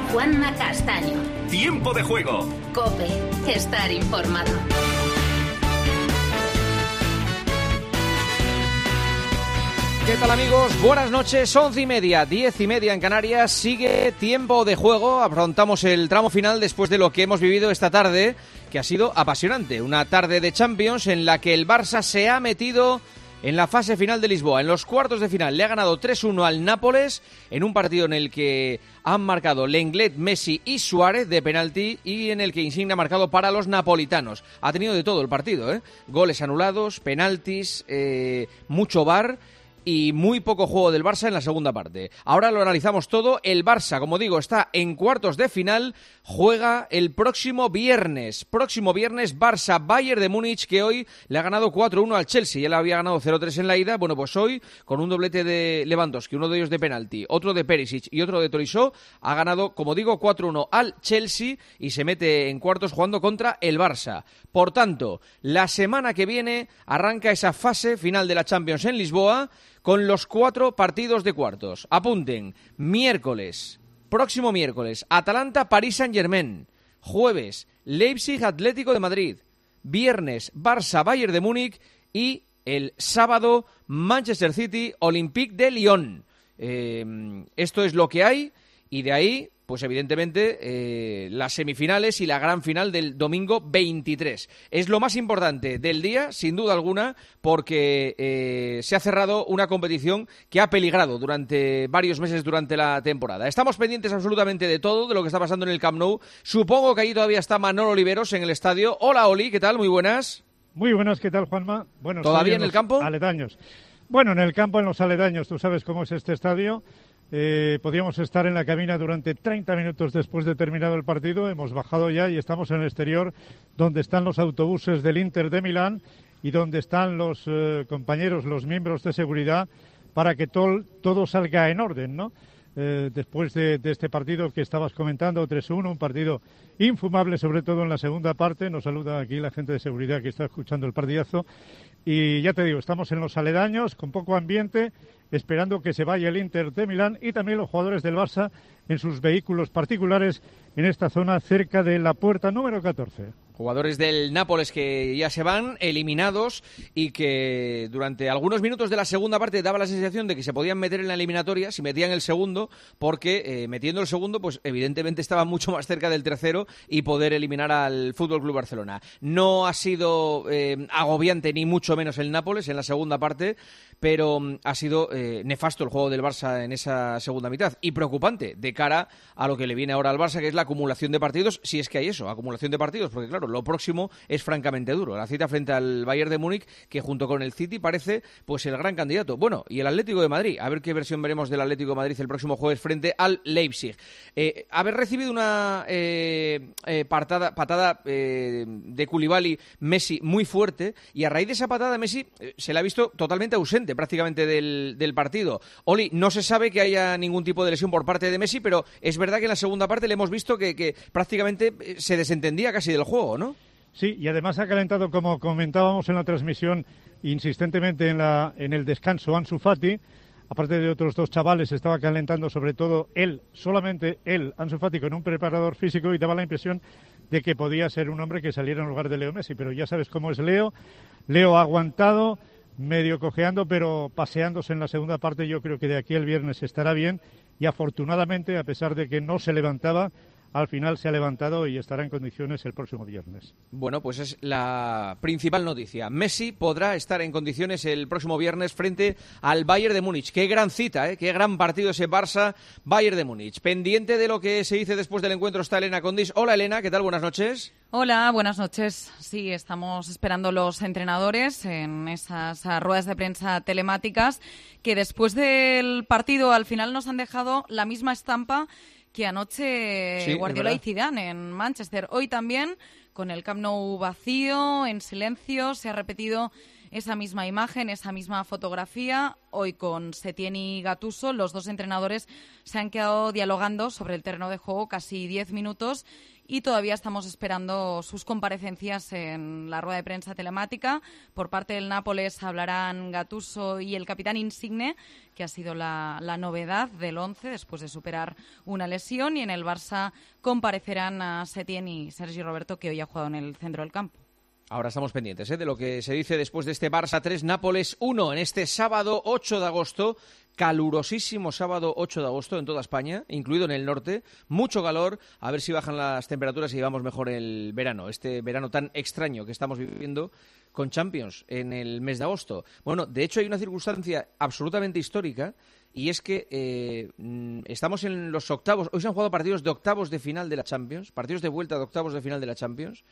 Juanma Castaño. Tiempo de juego. COPE. Estar informado. ¿Qué tal, amigos? Buenas noches, 11:30, 10:30 en Canarias. Sigue Tiempo de Juego. Afrontamos el tramo final después de lo que hemos vivido esta tarde, que ha sido apasionante. Una tarde de Champions en la que el Barça se ha metido en la fase final de Lisboa. En los cuartos de final le ha ganado 3-1 al Nápoles, en un partido en el que han marcado Lenglet, Messi y Suárez de penalti, y en el que Insigne ha marcado para los napolitanos. Ha tenido de todo el partido, goles anulados, penaltis, mucho VAR y muy poco juego del Barça en la segunda parte. Ahora lo analizamos todo. El Barça, como digo, está en cuartos de final, juega el próximo viernes. Próximo viernes, Barça-Bayern de Múnich, que hoy le ha ganado 4-1 al Chelsea. Ya le había ganado 0-3 en la ida. Bueno, pues hoy, con un doblete de Lewandowski, uno de ellos de penalti, otro de Perisic y otro de Tolisso, ha ganado, como digo, 4-1 al Chelsea y se mete en cuartos jugando contra el Barça. Por tanto, la semana que viene arranca esa fase final de la Champions en Lisboa, con los 4 partidos de cuartos. Apunten: próximo miércoles, Atalanta-Paris Saint-Germain. Jueves, Leipzig-Atlético de Madrid. Viernes, Barça-Bayern de Múnich. Y el sábado, Manchester City-Olympique de Lyon. Esto es lo que hay, y de ahí, pues evidentemente, las semifinales y la gran final del domingo 23. Es lo más importante del día, sin duda alguna, porque se ha cerrado una competición que ha peligrado durante varios meses durante la temporada. Estamos pendientes absolutamente de todo, de lo que está pasando en el Camp Nou. Supongo que allí todavía está Manolo Oliveros en el estadio. Hola, Oli, ¿qué tal? Muy buenas. Muy buenas, ¿qué tal, Juanma? Bueno, ¿todavía en el campo? Aledaños. Bueno, en el campo, en los aledaños, tú sabes cómo es este estadio. Podíamos estar en la cabina durante 30 minutos después de terminado el partido. Hemos bajado ya y estamos en el exterior, donde están los autobuses del Inter de Milán y donde están los compañeros, los miembros de seguridad, para que todo salga en orden, ¿no? Después de este partido que estabas comentando, 3-1, un partido infumable, sobre todo en la segunda parte. Nos saluda aquí la gente de seguridad que está escuchando el partidazo. Y ya te digo, estamos en los aledaños, con poco ambiente, esperando que se vaya el Inter de Milán y también los jugadores del Barça en sus vehículos particulares en esta zona cerca de la puerta número 14. Jugadores del Nápoles que ya se van eliminados y que durante algunos minutos de la segunda parte daba la sensación de que se podían meter en la eliminatoria si metían el segundo, porque metiendo el segundo, pues evidentemente estaban mucho más cerca del tercero y poder eliminar al FC Barcelona. No ha sido agobiante ni mucho menos el Nápoles en la segunda parte, pero ha sido nefasto el juego del Barça en esa segunda mitad y preocupante de cara a lo que le viene ahora al Barça, que es la acumulación de partidos, si es que hay eso, acumulación de partidos, porque claro, lo próximo es francamente duro. La cita frente al Bayern de Múnich, que junto con el City parece pues el gran candidato. Bueno, y el Atlético de Madrid, a ver qué versión veremos del Atlético de Madrid el próximo jueves frente al Leipzig. Haber recibido una patada de Koulibaly Messi muy fuerte, y a raíz de esa patada Messi se le ha visto totalmente ausente prácticamente del partido. Oli, no se sabe que haya ningún tipo de lesión por parte de Messi, pero es verdad que en la segunda parte le hemos visto que prácticamente se desentendía casi del juego, ¿no? Sí, y además ha calentado, como comentábamos en la transmisión, insistentemente en el descanso, Ansu Fati. Aparte de otros dos chavales, estaba calentando sobre todo solamente él, Ansu Fati, con un preparador físico, y daba la impresión de que podía ser un hombre que saliera en lugar de Leo Messi. Pero ya sabes cómo es Leo. Leo ha aguantado, medio cojeando, pero paseándose en la segunda parte. Yo creo que de aquí al viernes estará bien, y afortunadamente, a pesar de que no se levantaba, al final se ha levantado y estará en condiciones el próximo viernes. Bueno, pues es la principal noticia. Messi podrá estar en condiciones el próximo viernes frente al Bayern de Múnich. Qué gran cita, qué gran partido ese Barça-Bayern de Múnich. Pendiente de lo que se dice después del encuentro está Elena Condis. Hola, Elena, ¿qué tal? Buenas noches. Hola, buenas noches. Sí, estamos esperando los entrenadores en esas ruedas de prensa telemáticas que después del partido al final nos han dejado la misma estampa que anoche sí, Guardiola y Zidane en Manchester. Hoy también, con el Camp Nou vacío, en silencio, se ha repetido esa misma imagen, esa misma fotografía. Hoy con Setién y Gattuso, los dos entrenadores se han quedado dialogando sobre el terreno de juego casi 10 minutos y todavía estamos esperando sus comparecencias en la rueda de prensa telemática. Por parte del Nápoles hablarán Gattuso y el capitán Insigne, que ha sido la novedad del 11 después de superar una lesión, y en el Barça comparecerán a Setién y Sergi Roberto, que hoy ha jugado en el centro del campo. Ahora estamos pendientes de lo que se dice después de este Barça 3, Nápoles 1, en este sábado 8 de agosto, calurosísimo sábado 8 de agosto en toda España, incluido en el norte, mucho calor, a ver si bajan las temperaturas y llevamos mejor el verano, este verano tan extraño que estamos viviendo con Champions en el mes de agosto. Bueno, de hecho hay una circunstancia absolutamente histórica, y es que estamos en los octavos, hoy se han jugado partidos de octavos de final de la Champions, partidos de vuelta de octavos de final de la Champions,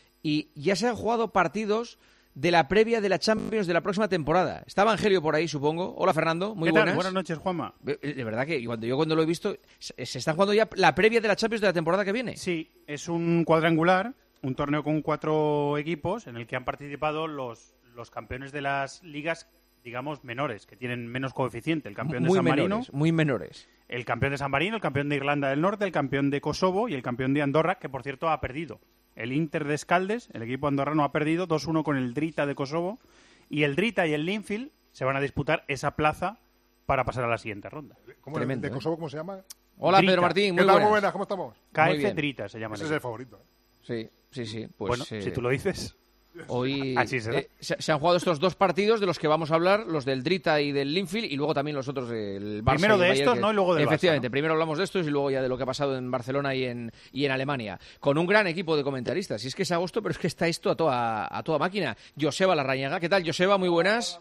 y ya se han jugado partidos de la previa de la Champions de la próxima temporada. Está Evangelio por ahí, supongo. Hola, Fernando. Muy buenas. Buenas noches, Juanma. De verdad que cuando lo he visto, se está jugando ya la previa de la Champions de la temporada que viene. Sí, es un cuadrangular, un torneo con 4 equipos en el que han participado los campeones de las ligas, digamos, menores, que tienen menos coeficiente. El campeón de San Marino. Muy menores. El campeón de San Marino, el campeón de Irlanda del Norte, el campeón de Kosovo y el campeón de Andorra, que por cierto ha perdido. El Inter de Escaldes, el equipo andorrano, ha perdido 2-1 con el Drita de Kosovo, y el Drita y el Linfield se van a disputar esa plaza para pasar a la siguiente ronda. Tremendo, ¿De Kosovo cómo se llama? Hola, Drita. Pedro Martín, ¿Qué tal? Muy buenas, ¿cómo estamos? KF Drita se llama. Ese es el favorito. Sí. Pues, bueno, si tú lo dices. Hoy Así será. se han jugado estos dos partidos de los que vamos a hablar, los del Drita y del Linfield, y luego también los otros, el Barça. Primero y el de Bayern, estos, ¿no? Y luego del efectivamente, Barça, ¿no? Primero hablamos de estos y luego ya de lo que ha pasado en Barcelona y en Alemania. Con un gran equipo de comentaristas. Y es que es agosto, pero es que está esto a toda máquina. Joseba Larrañaga, ¿qué tal, Joseba? Muy buenas.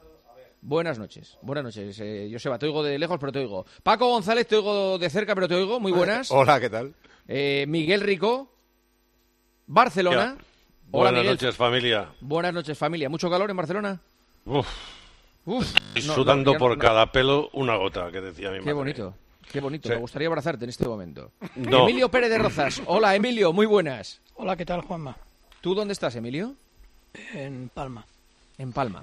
Buenas noches, Joseba, te oigo de lejos, pero te oigo. Paco González, te oigo de cerca, pero te oigo. Muy buenas. Hola, ¿qué tal? Miguel Rico, Barcelona. Hola, Buenas Miguel. noches, familia. Buenas noches, familia. ¿Mucho calor en Barcelona? Uf, Estoy sudando por cada pelo una gota, que decía mi madre. Qué bonito. Sí. Me gustaría abrazarte en este momento. No. Emilio Pérez de Rozas. Hola, Emilio, muy buenas. Hola, ¿qué tal, Juanma? ¿Tú dónde estás, Emilio? En Palma. En Palma.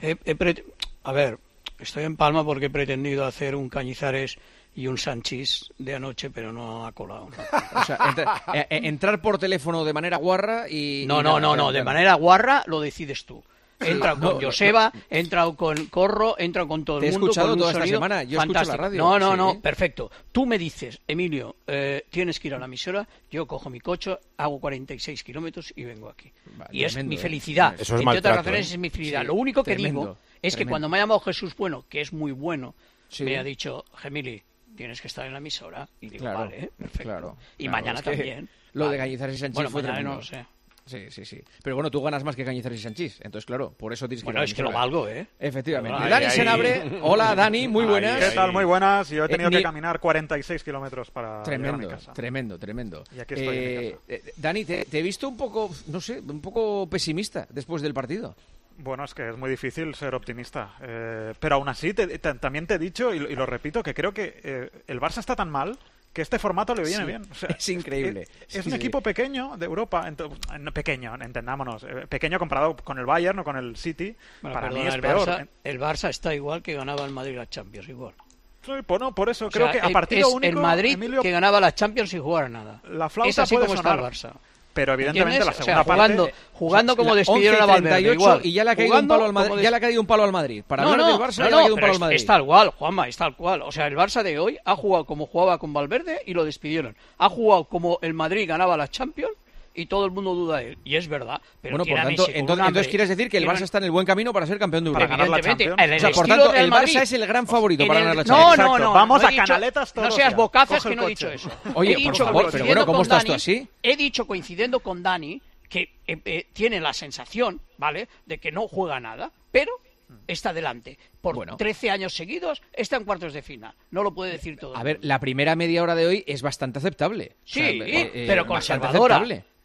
A ver, estoy en Palma porque he pretendido hacer un Cañizares y un Sanchís de anoche, pero no ha colado. O sea, entrar por teléfono de manera guarra y... No, de manera guarra lo decides tú. He entrado con Joseba, he entrado con Corro, he entrado con todo el Te he mundo. escuchado con un toda esta sonido semana, yo fantástico. escucho la radio. No, Sí. perfecto. Tú me dices, Emilio, tienes que ir a la emisora, yo cojo mi coche, hago 46 kilómetros y vengo aquí. Vale, y es tremendo, mi felicidad. Eso es Entre maltrato, otras razones, es mi felicidad. Sí, Lo único que tremendo, digo es que tremendo. cuando me ha llamado Jesús Bueno, que es muy bueno, Sí. me ha dicho, Gemili, tienes que estar en la emisora. Y digo, Claro, vale, perfecto. claro, y claro, mañana es que también. lo de Vale. Cañizares y Sanchís Bueno, fue mañana tremendo. no lo sé. Sí. Pero bueno, tú ganas más que Cañizares y Sanchís. Entonces, claro, por eso tienes que ir a Bueno, la es que lo emisora. valgo, ¿eh? Efectivamente. Ay, Dani ay. Senabre. Hola, Dani, muy buenas. Ay, ¿Qué tal? Muy buenas. Yo he tenido ni- que caminar 46 kilómetros para llegar a mi casa. Tremendo. Y aquí estoy en mi casa. Dani, te he visto un poco, no sé, un poco pesimista después del partido. Bueno, es que es muy difícil ser optimista. Pero aún así, también te he dicho, y lo repito, que creo que el Barça está tan mal que este formato le viene Sí, bien. O sea, es increíble. Es Sí, un equipo pequeño de Europa. Pequeño, entendámonos. Pequeño comparado con el Bayern o con el City. Bueno, para perdona, mí es el peor. Barça, el Barça está igual que ganaba el Madrid la Champions, igual. Sí, bueno, por eso O creo sea, que a partido es único, el Madrid Emilio, que ganaba la Champions sin jugar a nada. la flauta Es así puede como está el sonar. Barça. Pero evidentemente la ¿Entiendes? segunda o sea, jugando, parte... jugando como La despidieron a 11:38 Valverde, igual. y ya le ha caído un Jugando palo al Madrid. como Ya le ha caído un palo al Madrid. Para no, hablar no, del Barça no, ya le ha caído un pero palo al Madrid. es tal cual, Juanma, es tal cual. O sea, el Barça de hoy ha jugado como jugaba con Valverde y lo despidieron. Ha jugado como el Madrid ganaba la Champions y todo el mundo duda de él. Y es verdad. Pero Bueno, por tiene a tanto, Messi con un entonces hambre, quieres decir que el tiene Barça está en el buen camino para ser campeón de Para Europa. ganar la evidentemente, Champions. en el O sea, por estilo tanto, Real el Madrid. Barça es el gran favorito En para el- ganar la no, Champions. no, Exacto. no. Vamos no a he dicho- canaletas todos No seas ya. bocazas Coge que el no he coche. dicho eso. Oye, He por dicho, favor, pero bueno, ¿cómo coincidiendo estás con tú así? He dicho, coincidiendo con Dani, que tiene la sensación, ¿vale?, de que no juega nada, pero está delante. Por Bueno. 13 años seguidos está en cuartos de final. No lo puede decir todo. A ver, la primera media hora de hoy es bastante aceptable. Sí, O sea, pero bastante conservadora. aceptable.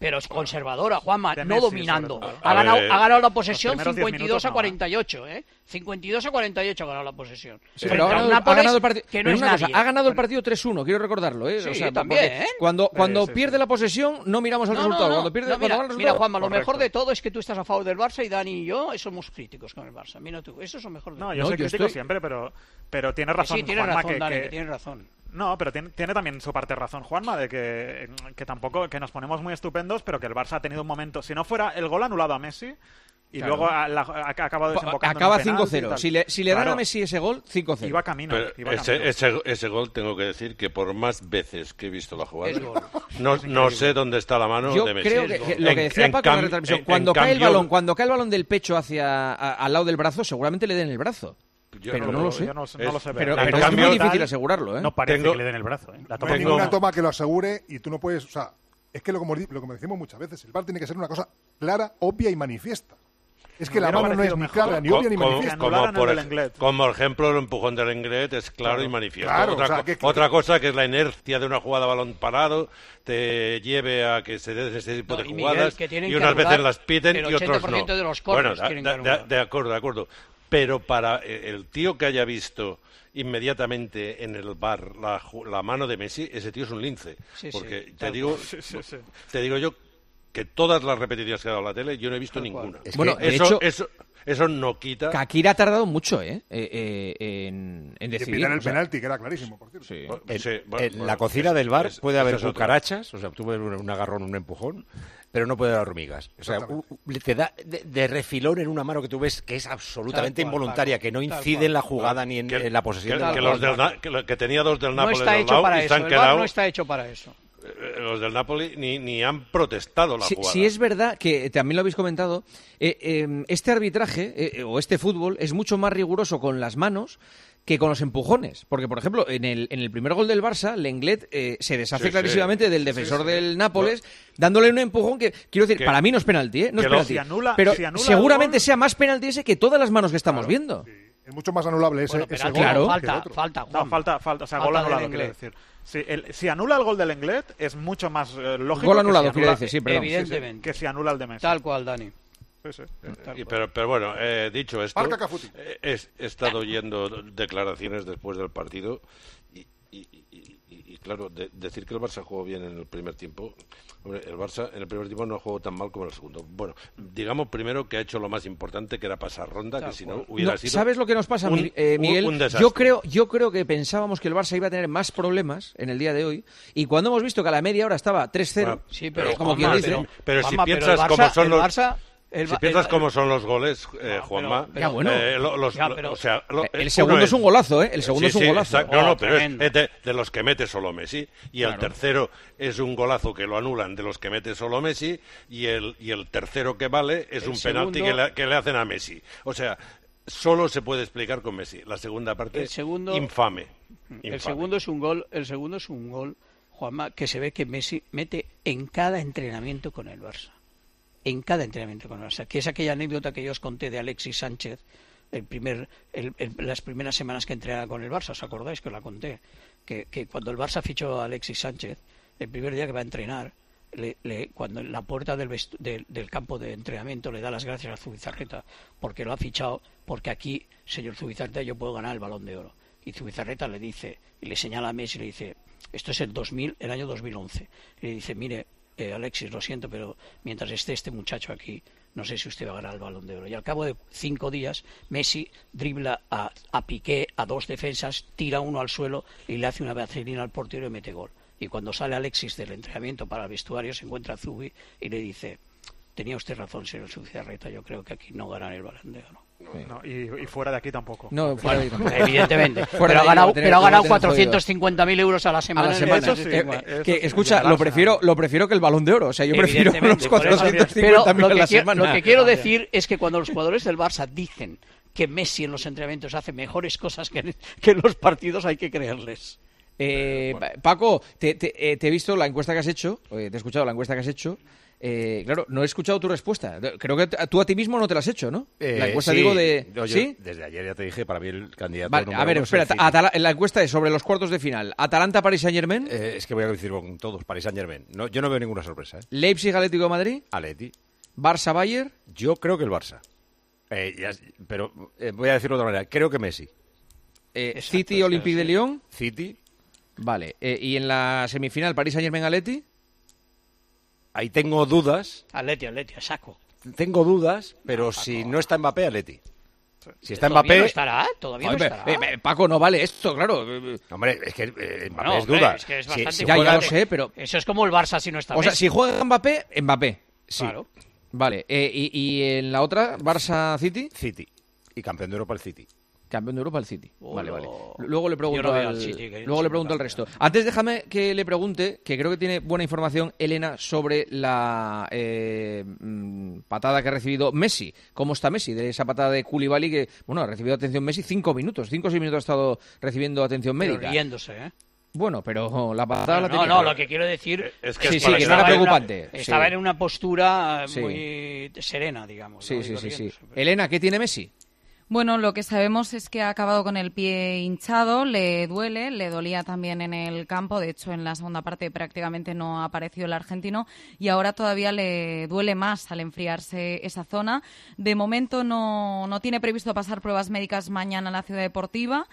pero es conservadora, Juanma, De no Messi, dominando. sobre todo. Ha ganado la posesión los primeros 10 52 a minutos, 48, ¿eh? 52 a 48 ha ganado la posesión. Sí, Frente pero a un ha Nápoles ganado el partido. que no Pero es una cosa, nadie. ha ganado el partido 3-1, quiero recordarlo, ¿eh? Sí, O sea, también, porque ¿eh? Cuando Sí, pierde sí. la posesión, no miramos el resultado. Cuando pierde, No, cuando gana el mira, resultado, Juanma, lo correcto. mejor de todo es que tú estás a favor del Barça y Dani y yo somos críticos con el Barça. Mira tú, eso es lo mejor de todo. No, yo No, soy yo crítico estoy- siempre, pero tiene Que razón sí, tienes Juanma, razón, Dani, que- que tienes razón. No, pero tiene también su parte razón Juanma, de que tampoco, que nos ponemos muy estupendos, pero que el Barça ha tenido un momento, si no fuera el gol anulado a Messi, y Claro. luego ha acabado desembocando acaba en un penalti y 5-0. tal. Si le dan a Claro, Messi ese gol, 5-0. iba camino. Pero iba camino. ese gol tengo que decir que por más veces que he visto la jugada, Es gol. no sé dónde está la mano Yo de Messi. creo que lo que decía Paco en la retransmisión, cuando cae el balón del pecho al lado del brazo, seguramente le den el brazo. Pero no lo sé. Yo no lo sé ver. Pero En es cambio, muy difícil asegurarlo, ¿eh? No parece Tengo- que le den el brazo. La No toma hay Tengo- ninguna toma que lo asegure y tú no puedes... O sea, es que como decimos muchas veces, el VAR tiene que ser una cosa clara, obvia y manifiesta. Es que Me la hubiera mano no es parecido ni mejor clara, ni obvia, ni manifiesta. anularan el del Englet. como ejemplo, el empujón del Englet es claro y manifiesto. Claro, otra, o sea, que- otra cosa que es la inercia de una jugada a balón parado te lleve a que se den ese tipo No, de y Miguel, jugadas que tienen y que unas anular veces las piden el y otros no. 80% de los corners Bueno, tienen que anular. de acuerdo. Pero para el tío que haya visto inmediatamente en el VAR la mano de Messi, ese tío es un lince. Sí, sí, Porque tal te digo yo que todas las repeticiones que ha dado la tele yo no he visto Tal cual. ninguna. Es bueno, que de hecho, eso no quita. Kakira ha tardado mucho, en Y decidir. pitar el o sea, penalti, que era clarísimo, por cierto. sí. En la cocina del bar puede esa haber es otra. cucarachas, o sea, tú ves un agarrón, un empujón, pero no puede haber hormigas. O sea, te da de refilón en una mano que tú ves que es absolutamente Tal cual, involuntaria, Paco, que no tal incide cual. en la jugada ni en la posesión que del los balón. que tenía dos del No Nápoles está al hecho lado para y se eso. han El VAR quedado. no está hecho para eso. Los del Napoli ni han protestado la jugada. Sí es verdad que también lo habéis comentado, este arbitraje o este fútbol es mucho más riguroso con las manos que con los empujones. Porque, por ejemplo, en el primer gol del Barça, Lenglet se deshace Sí, clarísimamente sí. del defensor Sí. del Nápoles, dándole un empujón que, quiero decir, Que- para mí no es penalti, no es que penalti. si anula pero el seguramente gol- sea más penalti ese que todas las manos que estamos viendo. Es mucho más anulable ese, Bueno, ese penalti, gol claro. que el falta, otro. falta, No, Juan. falta, o sea, Falta gol del anulado, quiero Englet. decir. Si anula el gol del Englet, es mucho más lógico Gol que anulado, si quiero anula- decir, sí, perdón. Evidentemente. que si anula el de Messi. Tal cual, Dani. Sí, sí. Pero bueno, dicho esto, Marca Cafuti. he estado oyendo declaraciones después del partido y claro, decir que el Barça jugó bien en el primer tiempo. Hombre, el Barça en el primer tiempo no jugó tan mal como en el segundo. Bueno, digamos primero que ha hecho lo más importante, que era pasar ronda, Tal que si no cual. hubiera No, sido... ¿Sabes lo que nos pasa, Miguel? un desastre. Yo creo que pensábamos que el Barça iba a tener más problemas en el día de hoy, y cuando hemos visto que a la media hora estaba 3-0, Bueno, Sí, pero pero, como Juanma, quien dice. pero si Juanma, piensas el Barça- cómo son el los- Barça- Si piensas cómo son los goles, Juanma, pero- Ya, bueno. o sea, el segundo es un golazo, ¿eh? El segundo es un golazo. exacto. No, pero tremendo. es de los que mete solo Messi. Y el tercero es un golazo que lo anulan de los que mete solo Messi. Y el tercero que vale es El un penalti segundo- que le hacen a Messi. O sea, solo se puede explicar con Messi. La segunda parte, El segundo- infame. El segundo es un gol, Juanma, que se ve que Messi mete en cada entrenamiento con el Barça. En cada entrenamiento con el Barça. Que es aquella anécdota que yo os conté de Alexis Sánchez, las primeras semanas que entrenaba con el Barça, ¿os acordáis que os la conté? Que cuando el Barça fichó a Alexis Sánchez, el primer día que va a entrenar, cuando en la puerta del campo de entrenamiento le da las gracias a Zubizarreta porque lo ha fichado, porque aquí, señor Zubizarreta, yo puedo ganar el Balón de Oro. Y Zubizarreta le dice, y le señala a Messi y le dice, esto es el año 2011. Y le dice, mire, Alexis, lo siento, pero mientras esté este muchacho aquí, no sé si usted va a ganar el Balón de Oro. Y al cabo de 5 días, Messi dribla a Piqué, a 2 defensas, tira uno al suelo y le hace una vaselina al portero y mete gol. Y cuando sale Alexis del entrenamiento para el vestuario, se encuentra a Zubi y le dice, tenía usted razón, señor Zubizarreta, yo creo que aquí no ganan el Balón de Oro. No, y fuera de aquí tampoco. No, fuera de ahí tampoco. Evidentemente. Fuera Pero de ha ahí, ganado, lo pero ha ganado tener jodido. 450.000 euros a la semana. A la semana. Eso sí, Que, eso sí, escucha, el Barça. lo prefiero que el Balón de Oro. O sea, yo prefiero los Evidentemente, por eso. 450.000 Pero a la semana. lo que quiero decir es que cuando los jugadores del Barça dicen que Messi en los entrenamientos hace mejores cosas que en los partidos, hay que creerles. Paco, te he visto la encuesta que has hecho, te he escuchado la encuesta que has hecho. Claro, no he escuchado tu respuesta. Creo que tú a ti mismo no te la has hecho, ¿no? La encuesta, sí. digo, de... No, ¿Sí? Desde ayer ya te dije, para mí el candidato Vale, número a ver, uno es el espera, City. la encuesta es sobre los cuartos de final. ¿Atalanta-Paris Saint-Germain? Es que voy a decir con todos, Paris Saint-Germain. No, yo no veo ninguna sorpresa. ¿Leipzig-Atlético de Madrid? Atleti. ¿Barça-Bayern? Yo creo que el Barça. Pero voy a decirlo de otra manera. Creo que Messi. ¿City-Olympique de Lyon? City. Vale. ¿Y en la semifinal Paris Saint-Germain-Atleti? Ahí tengo dudas. Atleti, a saco. Tengo dudas, pero si no está Mbappé, Atleti. Si está Todavía Mbappé... no estará, todavía no estará. Paco, no vale esto, claro. Hombre, es que Mbappé Bueno, es duda. es que es bastante ya fuerte. lo sé, pero... Eso es como el Barça si no está O sea, Messi. si juega Mbappé, sí. Claro. Vale. ¿Y en la otra, Barça-City? City. Y campeón de Europa el City. Campeón de Europa el City. Oh, vale, no. vale. Luego le pregunto, Yo no veo al City, que luego le es pregunto al resto. Antes déjame que le pregunte, que creo que tiene buena información Elena sobre la patada que ha recibido Messi. ¿Cómo está Messi? De esa patada de Koulibaly que, bueno, ha recibido atención Messi 5 minutos. 5 o 6 minutos ha estado recibiendo atención Pero médica. riéndose, ¿eh? Bueno, pero la patada la tenía. No, lo que quiero decir Es que Sí, es sí, para que que no era no- preocupante. Estaba Sí. en una postura Sí. muy serena, digamos. Sí, ¿no? sí, Digo, sí, sí. riéndose, pero- Elena, ¿qué tiene Messi? Bueno, lo que sabemos es que ha acabado con el pie hinchado, le duele, le dolía también en el campo, de hecho en la segunda parte prácticamente no ha aparecido el argentino y ahora todavía le duele más al enfriarse esa zona. De momento no tiene previsto pasar pruebas médicas mañana en la Ciudad Deportiva,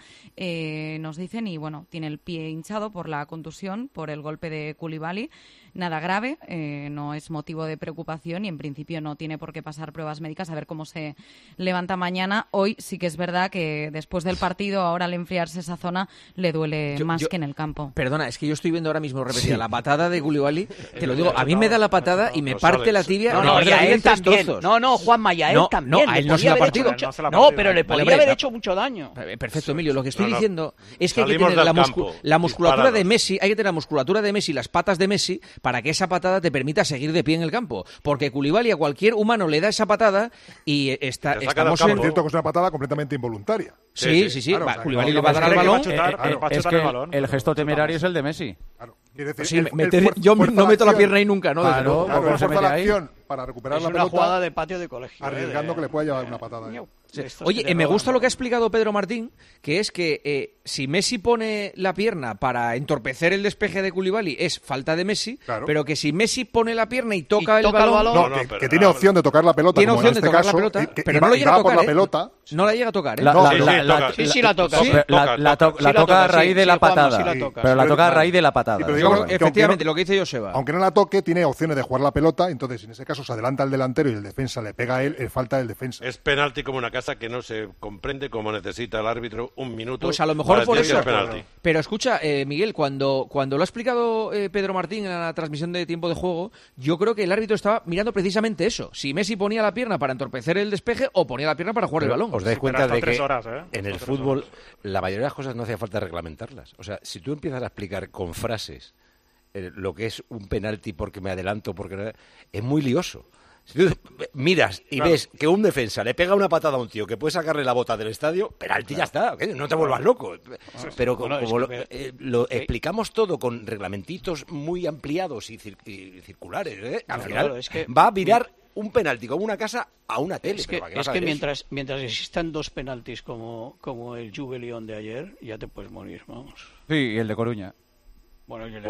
nos dicen, y bueno, tiene el pie hinchado por la contusión, por el golpe de Koulibaly. Nada grave, no es motivo de preocupación y en principio no tiene por qué pasar pruebas médicas, a ver cómo se levanta mañana. Hoy sí que es verdad que después del partido, ahora al enfriarse esa zona, le duele más que en el campo. Perdona, es que yo estoy viendo ahora mismo repetida la patada de Koulibaly. Te lo digo, a mí me da la patada y me No, parte Alex. la tibia. No, me no, parte y la a tibia él en tres también. trozos. No, Juanma, y a él No, también. no, a él Le no se podía la ha haber partido. hecho mucho- No se la ha No, partido. pero le Vale, podría vale, haber no. hecho mucho daño. Perfecto, Emilio. Lo que estoy No, no. diciendo es que hay que Salimos tener del campo, la musculatura de disparados. Messi, hay que tener la musculatura de Messi, las patas de Messi, para que esa patada te permita seguir de pie en el campo. Porque Koulibaly a cualquier humano le da esa patada y Le saca del estamos campo. en... Por cierto, que es una patada completamente involuntaria. Sí, Sí, sí. claro, Va, o sea, Koulibaly no, le va a no, dar al que balón. va a chutar, claro. va a Es chutar que el balón. el gesto temerario es el de Messi. Claro. Quiere decir, Sí, él yo fuerza no meto la acción. pierna ahí nunca, ¿no? Desde Claro, luego. Claro, ¿Cómo él se fuerza mete la ahí? acción para recuperar Es la una pelota, jugada de patio de colegio. arriesgando que le pueda llevar una patada. ahí. Oye, me gusta lo que ha explicado Pedro Martín, que es que si Messi pone la pierna para entorpecer el despeje de Koulibaly es falta de Messi, Claro. pero que si Messi pone la pierna y toca, el, toca el balón, balón- No, No, que pero tiene opción de tocar la pelota, tiene como opción en de este tocar caso, la pelota, y pero va- no lo y llega a va tocar. por la pelota. No la llega a tocar, ¿eh? La, No, la- sí, la- sí, la- toca. Sí, sí la toca. Sí, sí. pero Toca, la toca, toca a sí, raíz de sí, la Juanma, patada. sí la toca. Pero la Sí, toca a pero- raíz de la patada. Sí, pero digamos que Efectivamente, aunque no- lo que dice Joseba. Aunque no la toque, tiene opciones de jugar la pelota, entonces en ese caso se adelanta el delantero y el defensa le pega a él, falta del defensa. Es penalti como una casa que no se comprende como necesita el árbitro un minuto. Pues a lo mejor para por decir eso. que es penalti. Pero escucha, Miguel, cuando lo ha explicado Pedro Martín en la transmisión de tiempo de juego, yo creo que el árbitro estaba mirando precisamente eso. Si Messi ponía la pierna para entorpecer el despeje o ponía la pierna para jugar el Pero balón. os dais Sí, cuenta pero hasta de 3 que horas, en el Hasta 3 fútbol horas. la mayoría de las cosas no hacía falta reglamentarlas. O sea, si tú empiezas a explicar con frases lo que es un penalti porque me adelanto, porque no, es muy lioso. Si tú miras y ves que un defensa le pega una patada a un tío que puede sacarle la bota del estadio, penalti ya está, ¿qué? No te vuelvas loco. Pero Bueno, es como que lo explicamos todo con reglamentitos muy ampliados y circulares, al final claro, es que- va a virar un penalti como una casa a una tele. Es que, pero ¿para qué vas es a que ver eso? mientras existan dos penaltis como el Juve León de ayer, ya te puedes morir, vamos. Sí, y el de Coruña. Bueno, yo le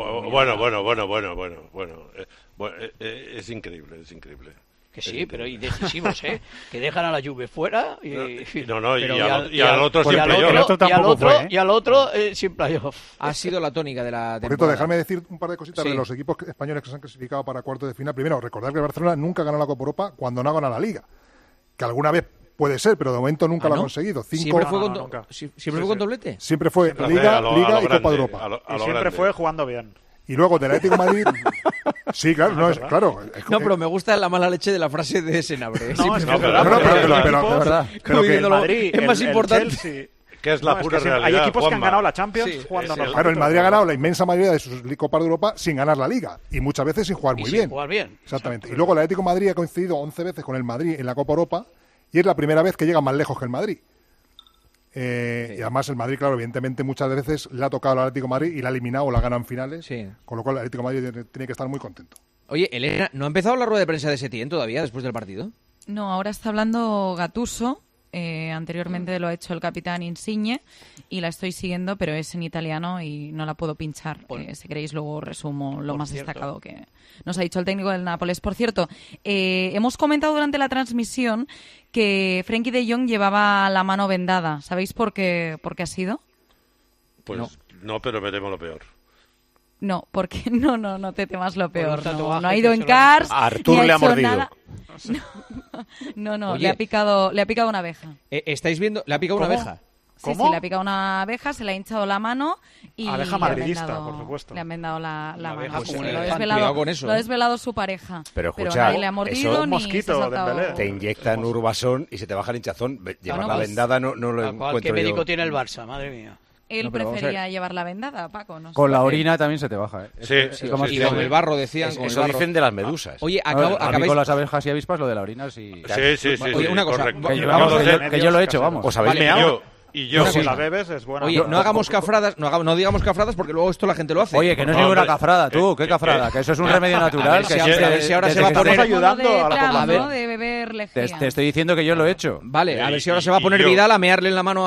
Bueno. Es increíble, es increíble. Que sí, pero y decisivos, ¿eh? Que dejan a la Juve fuera y... No, y pero al otro y al siempre otro- yo. El otro tampoco fue, ¿eh? Y al otro sin playoff. Ha sido la tónica de la Por cierto, temporada. dejarme decir un par de cositas Sí. de los equipos españoles que se han clasificado para cuartos de final. Primero, recordar que el Barcelona nunca ganó la Copa Europa cuando no ha ganado la Liga. Que alguna vez puede ser, pero de momento nunca lo ha ¿no? conseguido. ¿Siempre fue, No, con, nunca. siempre Sí, fue sí. con doblete? Siempre fue Siempre Liga, a lo Liga y grande, Copa de Europa. a lo Y siempre grande. fue jugando bien. Y luego del Atlético de Madrid. Sí, claro, no es claro. es No, que- pero me gusta la mala leche de la frase de Senabre. No, es que no, pero- verdad, no, porque pero- hay pero- equipos- de verdad. como Pero que el Madrid, es más el importante. Chelsea. Que es la No, pura que siempre- realidad. hay equipos que han Juanma. ganado la Champions Sí, jugando es el- normal, Claro, el Madrid pero- ha ganado la inmensa mayoría de sus Copas de Europa sin ganar la Liga. Y muchas veces sin jugar Y muy sin bien. jugar bien. Exactamente. Y luego el Atlético de Madrid ha coincidido 11 veces con el Madrid en la Copa Europa y es la primera vez que llega más lejos que el Madrid. Y además el Madrid, claro, evidentemente muchas veces le ha tocado al Atlético de Madrid y la ha eliminado o la gana en finales, con lo cual el Atlético de Madrid tiene que estar muy contento. Oye, Elena, ¿no ha empezado la rueda de prensa de Setién todavía después del partido? No, ahora está hablando Gattuso. Anteriormente lo ha hecho el capitán Insigne y la estoy siguiendo, pero es en italiano y no la puedo pinchar. Si queréis luego resumo lo más destacado que nos ha dicho el técnico del Nápoles. Por cierto, hemos comentado durante la transmisión que Frenkie de Jong llevaba la mano vendada. ¿Sabéis por qué ha sido? Pues no, pero veremos lo peor. No, porque no te temas lo peor. No ha ido en Cars. Artur le ha mordido. Nada. No, Oye, le ha picado una abeja. ¿Estáis viendo? ¿Le ha picado una abeja? Sí, le ha picado una abeja, se le ha hinchado la mano y abeja madridista, por supuesto. Le han vendado la mano. Pues, Lo ha desvelado su pareja. Pero escucha, nadie le ha mordido ni se ha saltado. Te inyectan Urbasón y se te baja el hinchazón. Llevar la vendada no lo encuentro ¿Qué médico tiene el Barça? Madre mía. Él prefería llevar la vendada, Paco. No sé. Con la orina también se te baja. Sí, con el barro, decían. Eso dicen de las medusas. Oye, acabáis con las abejas y avispas lo de la orina. Sí. Oye, una cosa. Que yo lo he hecho, vamos. ¿Os habéis meado? Y yo, si la bebes, es buena. Oye, no hagamos cafradas, no digamos cafradas porque luego esto la gente lo hace. Oye, que no es ninguna cafrada, tú, ¿qué cafrada? Que eso es un remedio natural. A ver si ahora se va a poner ayudando a la población. De beber lejía. Te estoy diciendo que yo lo he hecho. Vale, a ver si ahora se va a poner Vidal a mearle en la mano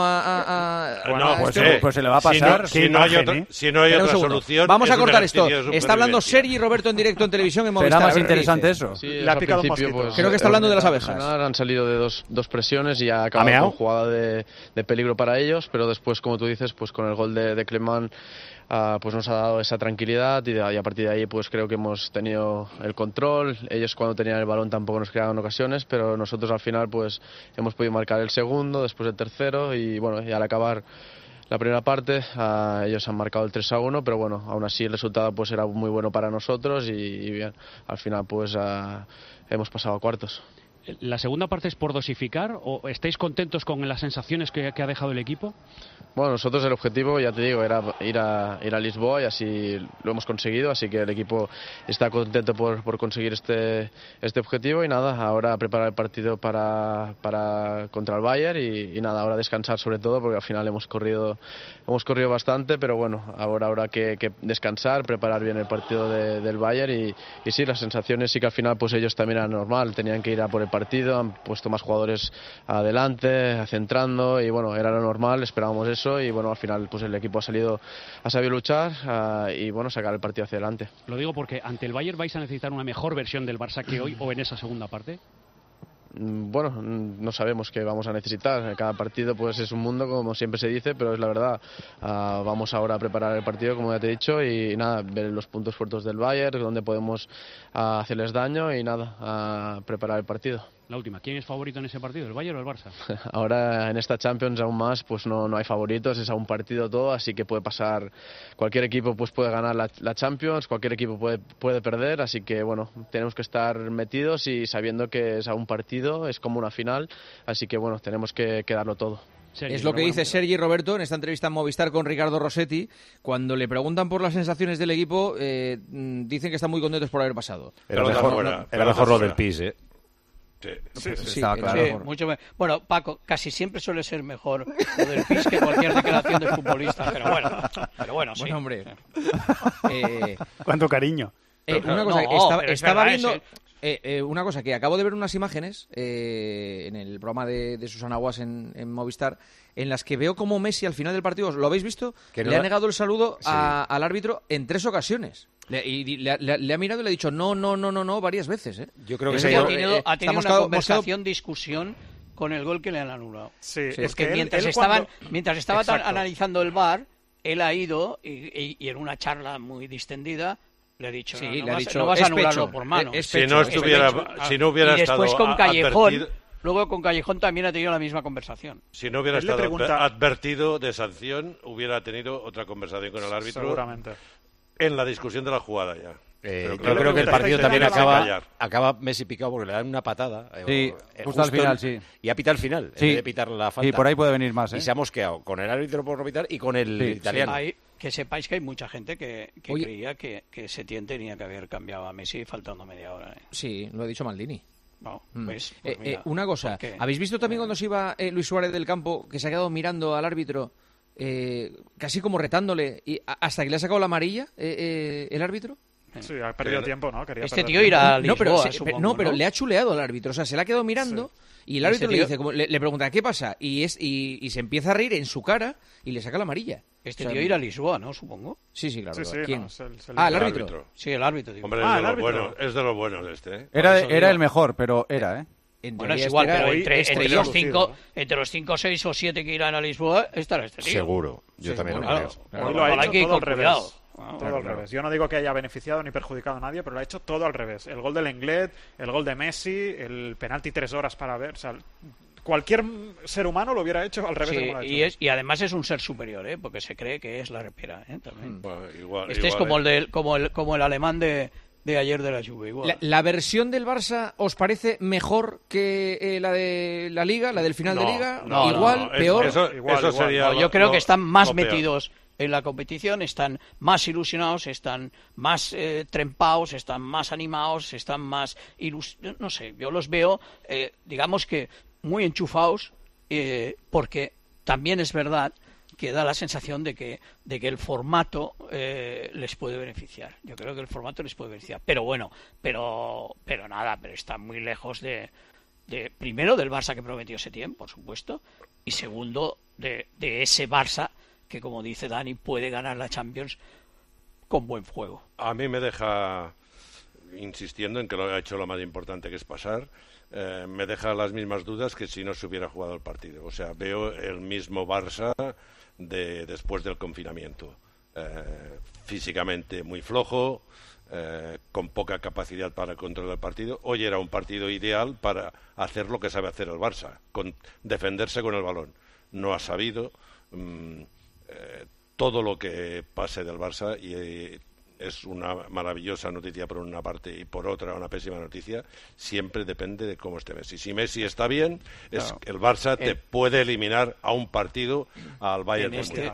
a Bueno, pues se le va a pasar. Si no hay otra solución. Vamos a cortar esto. Está hablando Sergi Roberto en directo en televisión en Movistar. Será más interesante eso. Sí, le ha picado un mosquito. Creo que está hablando de las abejas. Han salido de dos presiones y ha acabado con jugada de peligro para ellos, pero después, como tú dices, pues con el gol de Clemán pues nos ha dado esa tranquilidad y a partir de ahí pues creo que hemos tenido el control. Ellos cuando tenían el balón tampoco nos creaban ocasiones, pero nosotros al final pues hemos podido marcar el segundo, después el tercero y bueno, y al acabar la primera parte ellos han marcado el 3-1, pero bueno, aún así el resultado pues era muy bueno para nosotros y bien, al final pues hemos pasado a cuartos. ¿La segunda parte es por dosificar o estáis contentos con las sensaciones que ha dejado el equipo? Bueno, nosotros el objetivo, ya te digo, era ir a Lisboa y así lo hemos conseguido, así que el equipo está contento por conseguir este objetivo y nada, ahora preparar el partido para contra el Bayern y nada, ahora descansar sobre todo porque al final hemos corrido bastante, pero bueno, ahora habrá que descansar, preparar bien el partido del Bayern y sí, las sensaciones sí que al final pues ellos también eran normal, tenían que ir a por el partido, han puesto más jugadores adelante, centrando y bueno, era lo normal, esperábamos eso y bueno, al final pues el equipo ha sabido luchar y bueno, sacar el partido hacia adelante. Lo digo porque ante el Bayern vais a necesitar una mejor versión del Barça que hoy o en esa segunda parte. Bueno, no sabemos qué vamos a necesitar. Cada partido pues es un mundo, como siempre se dice, pero es la verdad. Vamos ahora a preparar el partido, como ya te he dicho, y nada, ver los puntos fuertes del Bayern, donde podemos hacerles daño y nada, a preparar el partido. La última, ¿quién es favorito en ese partido, el Bayern o el Barça? Ahora en esta Champions aún más, pues no hay favoritos, es a un partido todo, así que puede pasar, cualquier equipo pues puede ganar la Champions, cualquier equipo puede perder, así que bueno, tenemos que estar metidos y sabiendo que es a un partido, es como una final, así que bueno, tenemos que darlo todo. Es lo que dice Sergi Roberto en esta entrevista en Movistar con Ricardo Rossetti. Cuando le preguntan por las sensaciones del equipo, dicen que están muy contentos por haber pasado. Era mejor lo del PIS, ¿eh? Sí, claro. Mucho mejor. Bueno, Paco, casi siempre suele ser mejor lo del PIS que cualquier declaración de futbolista, pero bueno, sí. Bueno, hombre. Cuánto cariño. Una cosa, estaba viendo... una cosa, que acabo de ver unas imágenes en el programa de Susana Guas en Movistar, en las que veo como Messi al final del partido, ¿lo habéis visto? Le ha negado el saludo al árbitro en 3 ocasiones. Le ha mirado y le ha dicho no varias veces. Yo creo que ha tenido una conversación, discusión con el gol que le han anulado. Sí, es que mientras estaba analizando el VAR, él ha ido y en una charla muy distendida le ha dicho, no vas a anularlo por mano. Si no hubiera y después estado con Callejón, advertido, luego con Callejón también ha tenido la misma conversación. Si no hubiera estado advertido de sanción, hubiera tenido otra conversación con el árbitro. Seguramente. En la discusión de la jugada ya. Yo creo que el partido también acaba Messi picado porque le dan una patada. Sí, justo al final, sí. Y ha pitado al final, en vez de pitar la falta. Y por ahí puede venir más, ¿eh? Y se ha mosqueado con el árbitro por no pitar y con el italiano. Que sepáis que hay mucha gente que creía que Setién tenía que haber cambiado a Messi faltando media hora. Sí, lo ha dicho Maldini. No, pues mira, una cosa, ¿habéis visto también cuando se iba Luis Suárez del campo, que se ha quedado mirando al árbitro, casi como retándole, y hasta que le ha sacado la amarilla el árbitro? Sí, ha perdido tiempo, ¿no? Quería este perder tío tiempo. irá a Lisboa, supongo, pero le ha chuleado al árbitro, o sea, se le ha quedado mirando y el árbitro le dice, le pregunta, ¿qué pasa? Y se empieza a reír en su cara y le saca la amarilla. Este tío irá a Lisboa, ¿no? Supongo. Sí, claro. Sí, ¿Quién? No, el árbitro. Sí, el árbitro. Digo. Hombre, es de los buenos este, ¿eh? Era el mejor, pero era, Bueno, es igual, pero entre los 5, 6 o 7 que irán a Lisboa, estará este tío. Seguro, yo también lo creo. Hoy lo ha hecho todo al revés. Todo al revés. Yo no digo que haya beneficiado ni perjudicado a nadie, pero lo ha hecho todo al revés. El gol del Lenglet, el gol de Messi, el penalti 3 horas para ver. O sea, cualquier ser humano lo hubiera hecho al revés de como lo ha hecho. Y además es un ser superior, porque se cree que es la repera, también. Bueno, es como el alemán de ayer de la Juve. Igual. ¿La versión del Barça os parece mejor que la de la Liga, la del final de Liga? ¿Igual? ¿Peor? Eso sería yo creo que están más metidos en la competición, están más ilusionados, están más trempados, están más animados, están más no sé, yo los veo digamos que muy enchufados, porque también es verdad que da la sensación de que el formato les puede beneficiar. Yo creo que el formato les puede beneficiar, pero bueno, pero está muy lejos de primero del Barça que prometió Setién, por supuesto, y segundo de ese Barça que, como dice Dani, puede ganar la Champions con buen juego. A mí me deja insistiendo en que lo ha hecho lo más importante, que es pasar. Me deja las mismas dudas que si no se hubiera jugado el partido. O sea, veo el mismo Barça después del confinamiento. Físicamente muy flojo, con poca capacidad para controlar el partido. Hoy era un partido ideal para hacer lo que sabe hacer el Barça, defenderse con el balón. No ha sabido. Todo lo que pase del Barça, y es una maravillosa noticia por una parte y por otra una pésima noticia, siempre depende de cómo esté Messi. Si Messi está bien, el Barça te puede eliminar a un partido al Bayern de Múnich.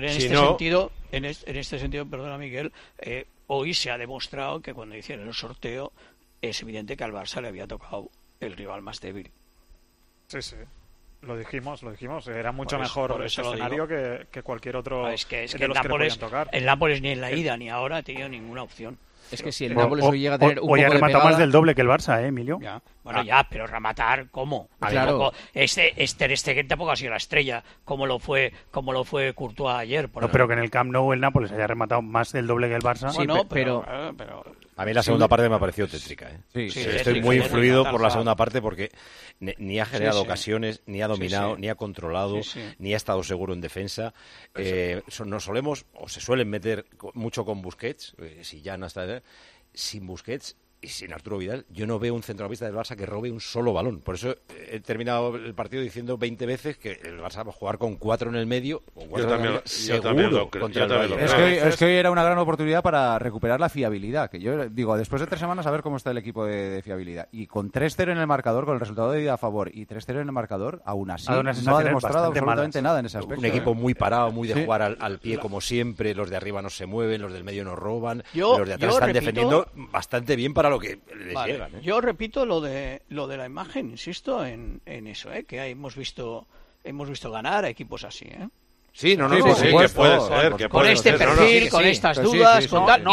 En este sentido, perdona Miguel, hoy se ha demostrado que cuando hicieron el sorteo es evidente que al Barça le había tocado el rival más débil. Sí. Lo dijimos, era mucho mejor ese escenario que cualquier otro es que de los que le podían tocar. El Nápoles ni en la ida ni ahora ha tenido ninguna opción. Es que si el Nápoles hoy llega a tener un poco de pegada... Hoy ha rematado más del doble que el Barça, Emilio? Pero rematar, ¿cómo? Claro. Ter Stegen tampoco ha sido la estrella, como lo fue Courtois ayer. Pero que en el Camp Nou el Nápoles haya rematado más del doble que el Barça. Sí, pero... A mí la segunda parte me ha parecido tétrica. Estoy muy influido por la segunda parte porque ni ha generado ocasiones, ni ha dominado, ni ha controlado, ni ha estado seguro en defensa. Nos solemos, o se suelen meter mucho con Busquets, si ya no está... Sin Busquets y sin Arturo Vidal, yo no veo un centrocampista del Barça que robe un solo balón. Por eso he terminado el partido diciendo 20 veces que el Barça va a jugar con 4 en el medio. Yo también lo creo. Es que hoy era una gran oportunidad para recuperar la fiabilidad. Que yo digo, después de 3 semanas, a ver cómo está el equipo de fiabilidad. Y con 3-0 en el marcador, con el resultado de ida a favor y 3-0 en el marcador, aún así no ha demostrado absolutamente nada en ese aspecto. Un equipo muy parado, muy de jugar al pie como siempre. Los de arriba no se mueven, los del medio no roban. Los de atrás están defendiendo bastante bien para lo que les llegan. Yo repito lo de la imagen, insisto en eso, que hemos visto ganar a equipos así, Sí, no, que puede ser. Con este perfil, con estas dudas,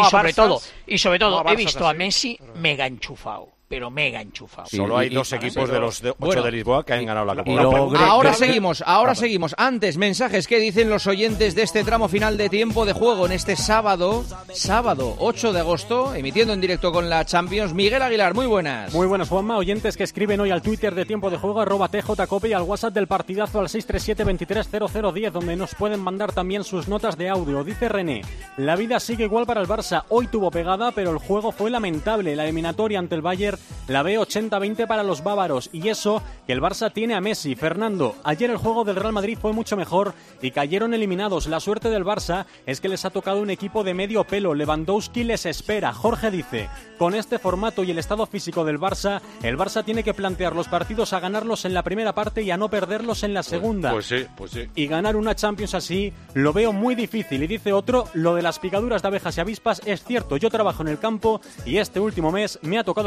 y sobre todo he visto a Messi mega enchufado. Pero mega enchufado. Solo hay 2 equipos de los 8 de Lisboa que han ganado la Copa. Ahora seguimos. Antes, mensajes que dicen los oyentes de este tramo final de tiempo de juego en este sábado 8 de agosto, emitiendo en directo con la Champions. Miguel Aguilar, muy buenas. Muy buenas, Juanma. Oyentes que escriben hoy al Twitter de Tiempo de Juego, @TJCope, y al WhatsApp del partidazo al 637-230010, donde nos pueden mandar también sus notas de audio. Dice René, la vida sigue igual para el Barça. Hoy tuvo pegada, pero el juego fue lamentable. La eliminatoria ante el Bayern la ve 80-20 para los bávaros, y eso que el Barça tiene a Messi. Fernando, ayer el juego del Real Madrid fue mucho mejor y cayeron eliminados. La suerte del Barça es que les ha tocado un equipo de medio pelo. Lewandowski les espera. Jorge dice, con este formato y el estado físico del Barça, el Barça tiene que plantear los partidos a ganarlos en la primera parte y a no perderlos en la segunda. Pues sí. Y ganar una Champions así lo veo muy difícil. Y dice otro, lo de las picaduras de abejas y avispas es cierto. Yo trabajo en el campo y este último mes me ha tocado hacerlo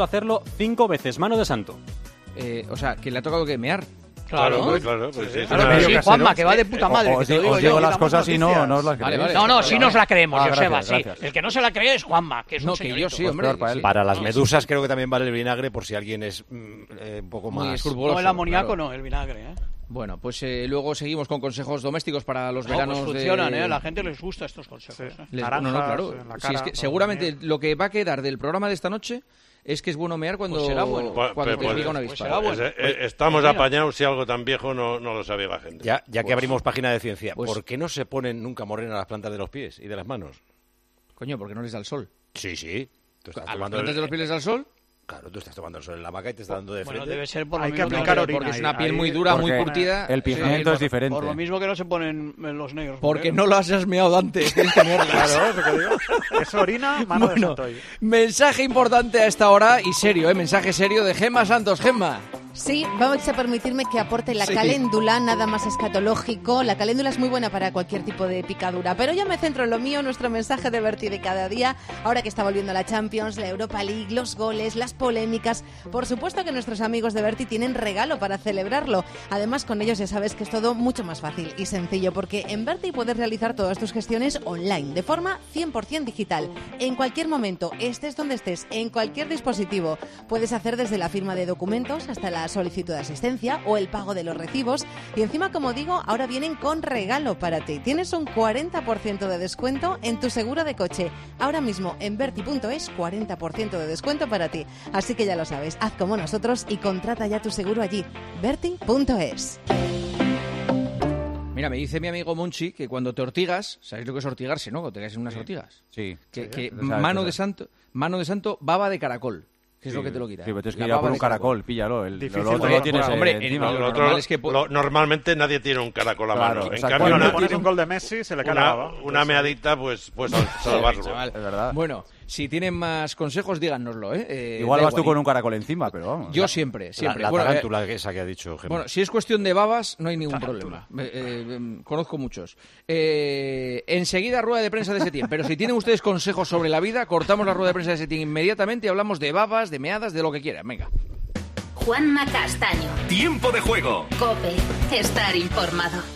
5 veces, mano de santo. O sea, que le ha tocado que mear. Claro, pues sí. Sí, Juanma, que va de puta madre. Os digo las cosas y no os las creéis. Vale. No, sí nos la creemos, Joseba, sí. Gracias. El que no se la cree es Juanma, que es un Que señorito. yo sí, hombre. Para él. Para las medusas creo que también vale el vinagre por si alguien es un poco Muy más... escrupuloso. No, el amoníaco claro. no, el vinagre, Bueno, pues luego seguimos con consejos domésticos para los veranos. Pues funcionan, a la gente les gusta estos consejos. Naranjas en la cara, es que seguramente lo que va a quedar del programa de esta noche es que es bueno mear cuando, Pues será bueno. cuando te pica una pues avispa. será bueno. Estamos apañados si algo tan viejo no lo sabía la gente. Ya que abrimos página de ciencia, Pues- ¿por qué no se ponen nunca morenas las plantas de los pies y de las manos? Coño, porque no les da el sol. Sí. Tú estás ¿A las tomando plantas de los pies les da el sol? Claro, tú estás tomando el sol en la hamaca y te está dando de Bueno, frente. debe ser por lo Hay que mismo aplicar no- orina. Porque es una Ahí- piel muy ahí- dura, muy porque curtida. el pigmento es diferente. Por lo mismo que no se ponen los negros. Porque no lo has meado antes. Tienes que mearlas. Claro, eso que digo. Es orina, mano de Bueno, santo ahí. mensaje importante a esta hora y serio, mensaje serio de Gemma Santos. Gemma. Sí, vamos a permitirme que aporte la caléndula, nada más escatológico. La caléndula es muy buena para cualquier tipo de picadura, pero yo me centro en lo mío, nuestro mensaje de Berti de cada día, ahora que está volviendo la Champions, la Europa League, los goles, las polémicas. Por supuesto que nuestros amigos de Berti tienen regalo para celebrarlo. Además, con ellos ya sabes que es todo mucho más fácil y sencillo, porque en Berti puedes realizar todas tus gestiones online, de forma 100% digital, en cualquier momento, estés donde estés, en cualquier dispositivo. Puedes hacer desde la firma de documentos hasta la solicitud de asistencia o el pago de los recibos. Y encima, como digo, ahora vienen con regalo para ti. Tienes un 40% de descuento en tu seguro de coche. Ahora mismo en Berti.es, 40% de descuento para ti. Así que ya lo sabes, haz como nosotros y contrata ya tu seguro allí. Berti.es. Mira, me dice mi amigo Monchi que cuando te ortigas, ¿sabéis lo que es ortigarse, no? Cuando te caes en unas ortigas. Sí. Que mano de santo, baba de caracol. Que es lo que te lo quita. Sí, pero tienes que La ir a por baba un de caracol, píllalo. Lo Difícil otro de lo tienes hombre, encima. lo Lo normal otro- es que normalmente nadie tiene un caracol a Claro, mano. En exacto. cambio, Cuando Bueno, pones un gol de Messi, se le cae la baba. una meadita, pues salvarlo. chaval. Es verdad. Bueno, si tienen más consejos, díganoslo, Igual da vas tú igual. con un caracol encima, pero vamos. Yo siempre. La Bueno, tarántula esa que ha dicho Gemma. bueno, si es cuestión de babas, no hay ningún problema. Conozco muchos. Enseguida rueda de prensa de Setién. Pero si tienen ustedes consejos sobre la vida, cortamos la rueda de prensa de Setién inmediatamente y hablamos de babas, de meadas, de lo que quieran. Venga. Juanma Castaño. Tiempo de juego. COPE. Estar informado.